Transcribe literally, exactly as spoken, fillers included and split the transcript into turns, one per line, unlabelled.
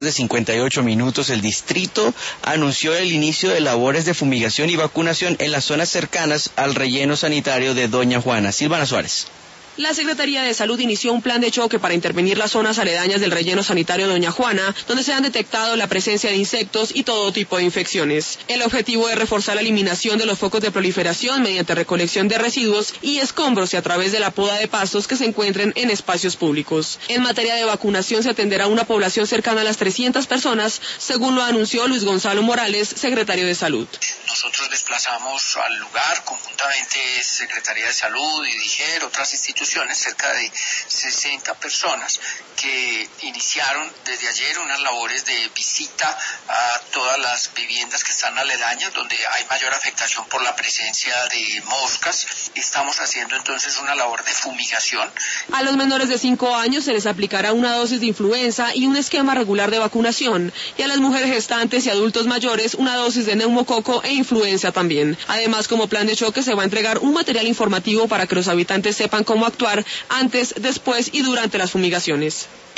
De cincuenta y ocho minutos, el distrito anunció el inicio de labores de fumigación y vacunación en las zonas cercanas al relleno sanitario de Doña Juana. Silvana Suárez.
La Secretaría de Salud inició un plan de choque para intervenir las zonas aledañas del relleno sanitario Doña Juana, donde se han detectado la presencia de insectos y todo tipo de infecciones. El objetivo es reforzar la eliminación de los focos de proliferación mediante recolección de residuos y escombros y a través de la poda de pastos que se encuentren en espacios públicos. En materia de vacunación se atenderá a una población cercana a las trescientas personas, según lo anunció Luis Gonzalo Morales, secretario de Salud.
Nosotros desplazamos al lugar conjuntamente Secretaría de Salud y DIGER, otras instituciones, cerca de sesenta personas que iniciaron desde ayer unas labores de visita a todas las viviendas que están aledañas, donde hay mayor afectación por la presencia de moscas. Estamos haciendo entonces una labor de fumigación.
A los menores de cinco años se les aplicará una dosis de influenza y un esquema regular de vacunación, y a las mujeres gestantes y adultos mayores una dosis de neumococo e influenza también. Además, como plan de choque se va a entregar un material informativo para que los habitantes sepan cómo actuar antes, después y durante las fumigaciones.